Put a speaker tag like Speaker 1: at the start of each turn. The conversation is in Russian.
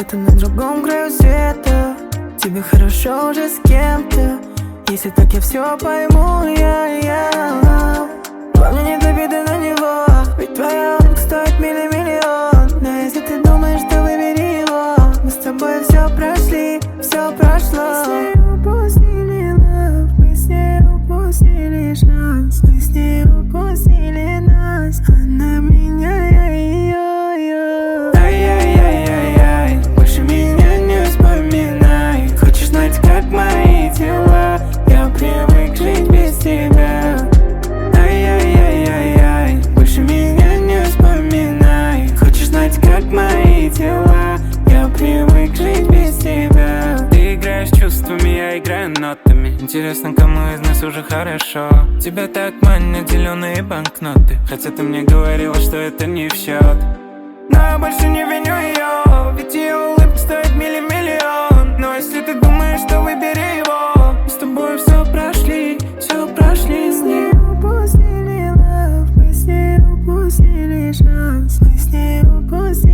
Speaker 1: где-то на другом краю света. Тебе хорошо уже с кем-то. Если так, я все пойму, Главное, не обиды на него, ведь твоя улыбка стоит миллион. Но если ты думаешь, то выбери его. Мы с тобой все прошли, все прошло. Мы с ней упустили шанс. Мы с ней упустили нас. Она меня, я ее. Ай-яй-яй-яй-яй, больше меня не вспоминай. Хочешь знать, как мои дела? Я привык жить без тебя. Ай-яй-яй-яй-яй, больше меня не вспоминай. Хочешь знать, как мои дела? Я привык жить без тебя.
Speaker 2: Ты играешь чувствами, я играю нотами. Интересно, кому из нас уже хорошо? Тебя так манят зеленые банкноты, хотя ты мне говорила, что это не в счет. Но я больше не виню ее, ведь ее улыбка стоит миллион. Но если ты думаешь, что выбери его. Мы с тобой все прошли, все прошли.
Speaker 1: Мы с ней упустили love, мы с ней упустили шанс. Мы с ней упустили